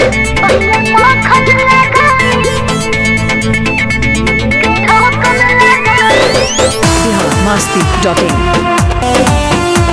Masti.in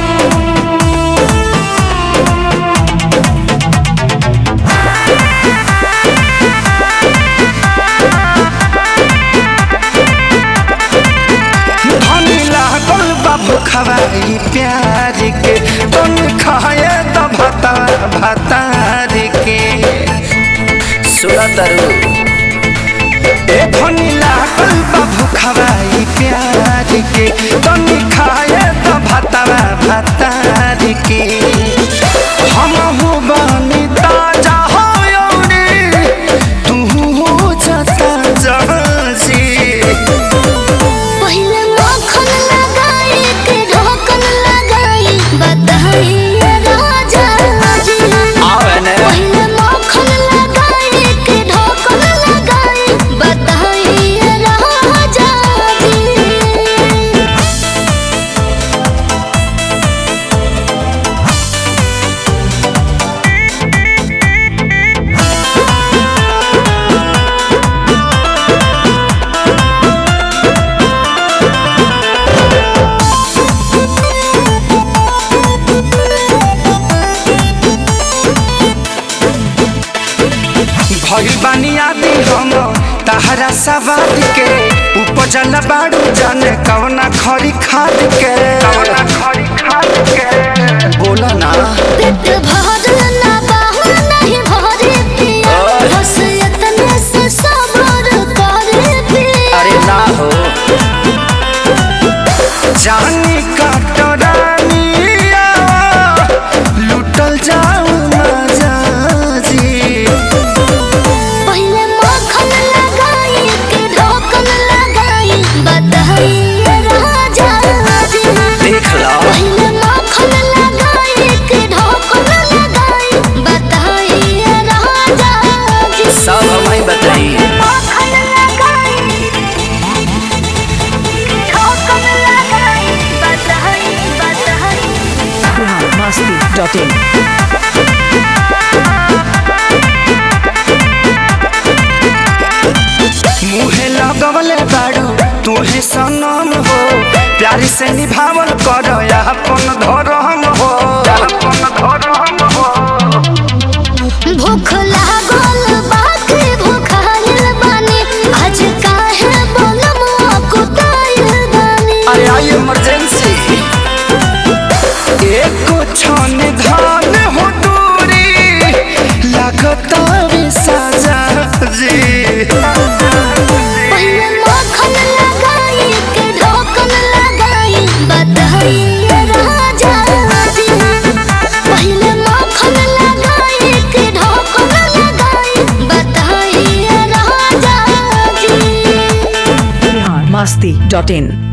Khowai प्यार के तुम खाए तो भतार के सुना तरु ए धनी लागल बाबू खवाई प्यार के तुम खाए तो भतार के हम हो बनी ताजा हो रे तू हो जाता जहाजी भइल बानी आदि हम तहरा सवाद के उपजल बाड़ू जाने कवना खरी खाद के बोला ना पेट भरल ना बाहु नहीं भरे पिया बस इतने से सब्र करे पिया अरे ना हो जानी काटरानिया लुटल जाऊ मजा जी देख लो सब हमें बताइए Masti.in मुहे लगवले बाड़ू तुहे सनम हो प्यारी से निभावल कर अपन धर्म हो भूख लागल बाकी भूखाइल बानी आज काहे बोलम कुताइल बानी अरे आई इमरजेंसी एक क्षण धान हो दूरी लगता भी सजा जी पहले मक्खन लगाई के ढोकन लगाई बताइए राजा जी पहले मक्खन लगाई के ढोकन लगाई बताइए राजा जी Masti.in